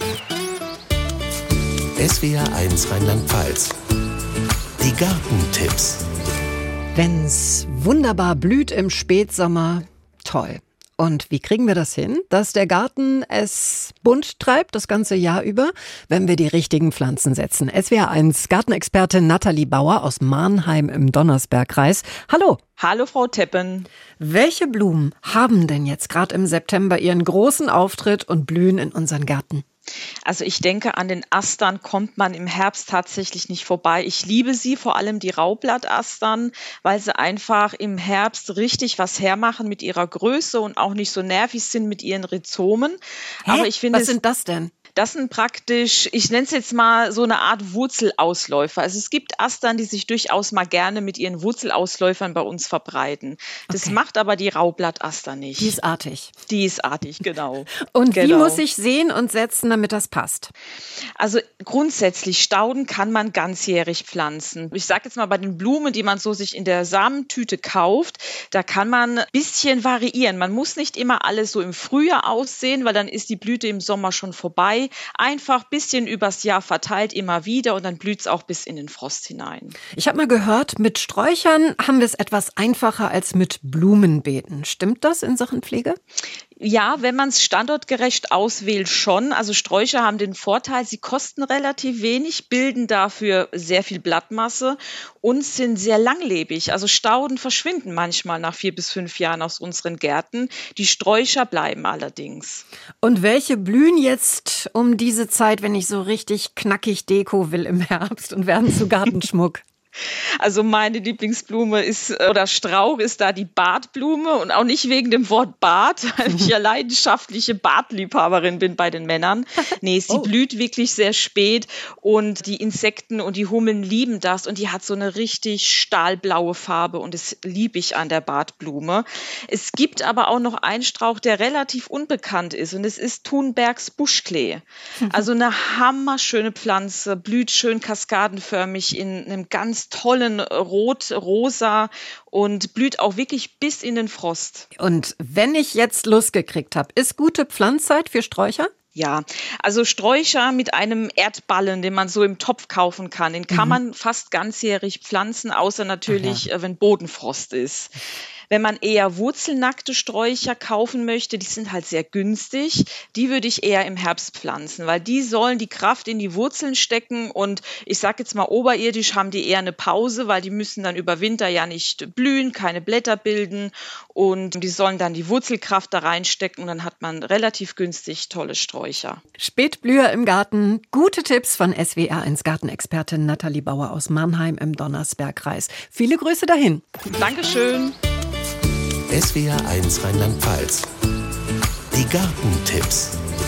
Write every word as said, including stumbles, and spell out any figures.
S W R eins Rheinland-Pfalz. Die Gartentipps. Wenn's wunderbar blüht im Spätsommer, toll. Und wie kriegen wir das hin, dass der Garten es bunt treibt das ganze Jahr über, wenn wir die richtigen Pflanzen setzen? S W R eins Gartenexpertin Nathalie Bauer aus Marnheim im Donnersbergkreis. Hallo. Hallo Frau Teppen. Welche Blumen haben denn jetzt gerade im September ihren großen Auftritt und blühen in unseren Gärten? Also ich denke, an den Astern kommt man im Herbst tatsächlich nicht vorbei. Ich liebe sie, vor allem die Raubblattastern, weil sie einfach im Herbst richtig was hermachen mit ihrer Größe und auch nicht so nervig sind mit ihren Rhizomen. Hä? Aber ich finde, was sind das denn? Das sind praktisch, ich nenne es jetzt mal so eine Art Wurzelausläufer. Also es gibt Astern, die sich durchaus mal gerne mit ihren Wurzelausläufern bei uns verbreiten. Das Okay. macht aber die Raubblattaster nicht. Die ist artig. Die ist artig, genau. Und wie Genau. muss ich sehen und setzen, damit das passt? Also grundsätzlich, Stauden kann man ganzjährig pflanzen. Ich sage jetzt mal, bei den Blumen, die man so sich in der Samentüte kauft, da kann man ein bisschen variieren. Man muss nicht immer alles so im Frühjahr aussehen, weil dann ist die Blüte im Sommer schon vorbei. Einfach ein bisschen übers Jahr verteilt immer wieder und dann blüht es auch bis in den Frost hinein. Ich habe mal gehört, mit Sträuchern haben wir es etwas einfacher als mit Blumenbeeten. Stimmt das in Sachen Pflege? Ja, wenn man es standortgerecht auswählt, schon. Also Sträucher haben den Vorteil, sie kosten relativ wenig, bilden dafür sehr viel Blattmasse und sind sehr langlebig. Also Stauden verschwinden manchmal nach vier bis fünf Jahren aus unseren Gärten. Die Sträucher bleiben allerdings. Und welche blühen jetzt um diese Zeit, wenn ich so richtig knackig Deko will im Herbst und werden zu Gartenschmuck? Also meine Lieblingsblume ist, oder Strauch ist da die Bartblume und auch nicht wegen dem Wort Bart, weil ich ja leidenschaftliche Bartliebhaberin bin bei den Männern. Nee, sie Oh. blüht wirklich sehr spät und die Insekten und die Hummeln lieben das und die hat so eine richtig stahlblaue Farbe und das liebe ich an der Bartblume. Es gibt aber auch noch einen Strauch, der relativ unbekannt ist und es ist Thunbergs Buschklee. Also eine hammerschöne Pflanze, blüht schön kaskadenförmig in einem ganz tollen Rot, Rosa und blüht auch wirklich bis in den Frost. Und wenn ich jetzt Lust gekriegt habe, ist gute Pflanzzeit für Sträucher? Ja, also Sträucher mit einem Erdballen, den man so im Topf kaufen kann, den kann man fast ganzjährig pflanzen, außer natürlich, äh, wenn Bodenfrost ist. Wenn man eher wurzelnackte Sträucher kaufen möchte, die sind halt sehr günstig, die würde ich eher im Herbst pflanzen, weil die sollen die Kraft in die Wurzeln stecken und ich sage jetzt mal oberirdisch haben die eher eine Pause, weil die müssen dann über Winter ja nicht blühen, keine Blätter bilden und die sollen dann die Wurzelkraft da reinstecken und dann hat man relativ günstig tolle Sträucher. Spätblüher im Garten. Gute Tipps von S W R eins Gartenexpertin Nathalie Bauer aus Marnheim im Donnersbergkreis. Viele Grüße dahin. Dankeschön. S W R eins Rheinland-Pfalz. Die Gartentipps.